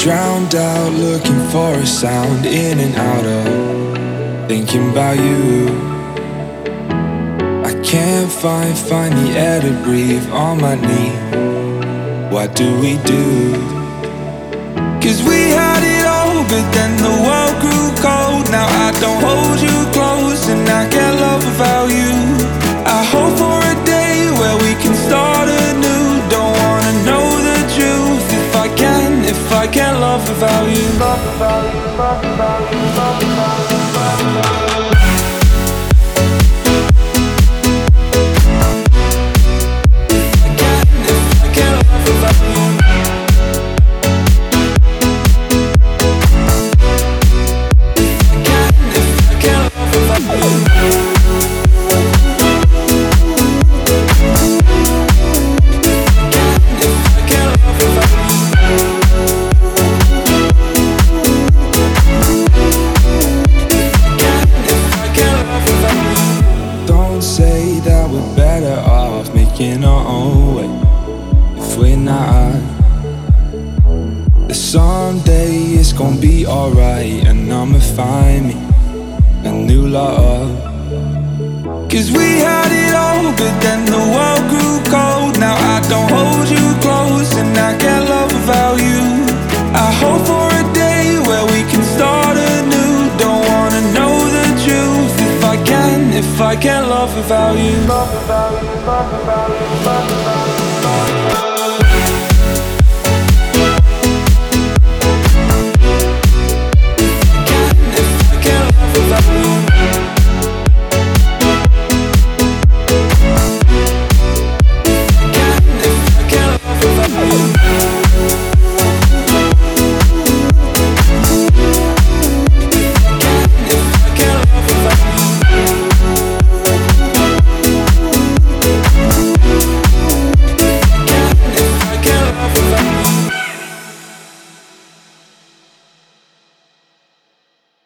Drowned out, looking for a sound, in and out of thinking about you. I can't find the air to breathe on my knee. What do we do? 'Cause we had it all, but then the world grew cold. Now I don't hold you close and I can't love without you. I hope for a day where we can start anew. Don't wanna know the truth if I can't love without you. Love without you, love without you, love without you, love without you. Making our own way if we're not. Someday it's gonna be alright, and I'ma find me a new love. 'Cause we had it all, but then the world grew cold. Now I don't hold you close and I can't love without you. I hope for a day where we can start anew. Don't wanna know the truth if I can't love without you. Love without you, love without you.